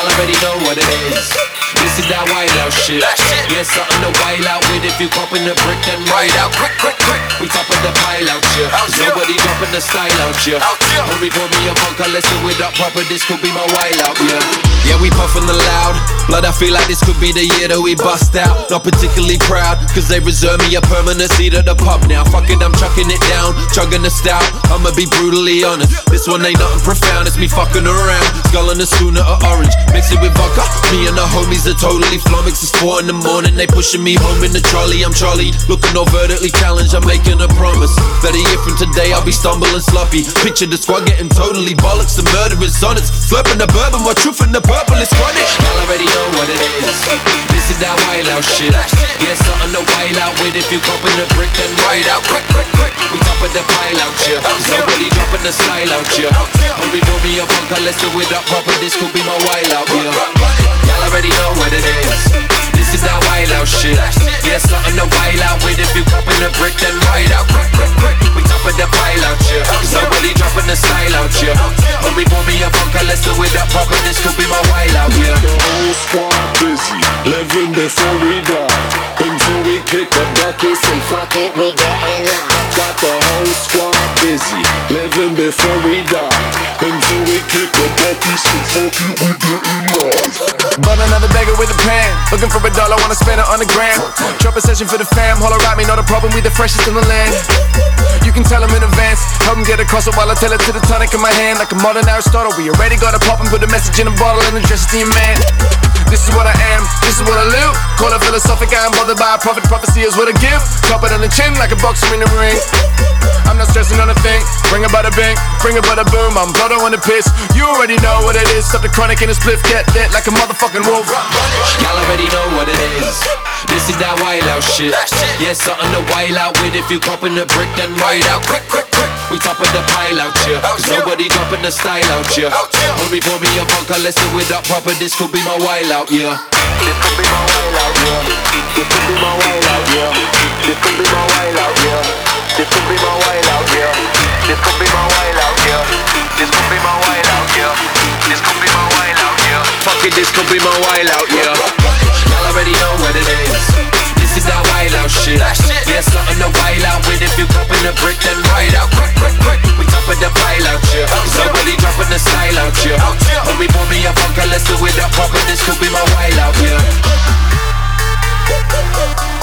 Y'all already know what it is. This is that wild out shit. Yeah, something to wild out with. If you poppin' the brick, then ride out quick, quick, quick. We top of the pile out here. Nobody dropping the style out here. Homie, pour me a bunker, let's do it up proper. This could be my wild out, yeah. Yeah, we puffin' the loud. Blood, I feel like this could be the year that we bust out. Not particularly proud, cause they reserve me a permanent seat at the pub now. Fuck it, I'm chucking it down, chugging the stout. I'ma be brutally honest, this one ain't nothing profound. It's me fucking around, skull on the schooner of orange. Mix it with vodka, me and the homies are totally flummoxed. It's 4 in the morning, they pushing me home in the trolley. I'm Charlie, looking all vertically challenged. I'm making a promise that a year from today I'll be stumbling sloppy. Picture the squad getting totally bollocks. The murderous sonnets, slurping the bourbon while truth in the purple is chronic. Y'all already know what it is. This is that wild out shit. Yeah, something to wild out with. If you poppin' the brick, then ride out quick, quick, quick. We top of the pile out here. Nobody dropping the style out here. Homie, do me a bunker, let's do it up proper. This could be my wild out, yeah. Y'all already know what it is. This is that wild out shit. Yeah, something to wild out with. If you poppin' the brick, then ride out quick, quick, quick. We top of the pile out here. Nobody dropping the style out here. Homie, pour me a bunker, let's do it up proper. This could be my wild out, yeah. The whole squad busy, living before we die. Until we kick the bucket, say fuck it, we getting loud. Got the whole squad busy, living before we die. Until we kick the bucket, say fuck it, we getting loud. Bought another bagger with a pan, looking for $1, wanna spend it on the gram. Drop a session for the fam, holler at me, know the problem, we the freshest in the land. You can tell them in advance, help them get across it while I tell it to the tonic in my hand. Like a modern Aristotle, we already got a pop and put a message in a bottle and address it to your man. This is what I am, this is what I live. Call it philosophic, I am bothered by a prophet. Prophecy is what I give. Top it on the chin like a boxer in the ring. I'm not stressing on a thing. Bring it by the bing, bring it by the boom. I'm blood on the piss. You already know what it is. Stop the chronic in the spliff, get lit like a motherfucking wolf. Y'all already know what it is. This is that wild out shit. Yeah, something to wild out with. If you poppin' the brick, then ride out quick, quick, quick. We top of the pile out here. Cause nobody dropping the style out here. Homie, pour me a bunker, let's do it up proper. This could be my wild out, yeah. This could be my wild out, yeah. This could be my wild out, yeah. This could be my wild out, yeah. This could be my wild out, yeah. This could be my wild out, yeah. This could be my wild out, yeah. This could be my wild out, yeah. Fuck it, this could be my wild out, yeah. Y'all already know what it is. This is that wild out shit. Yeah, something to wild out with. If you poppin' the brick, then ride out quick, quick, quick. We top of the pile out here. Somebody dropping the style out here. Homie, pour me a bunker, let's do it up proper. This could be my wild out, yeah.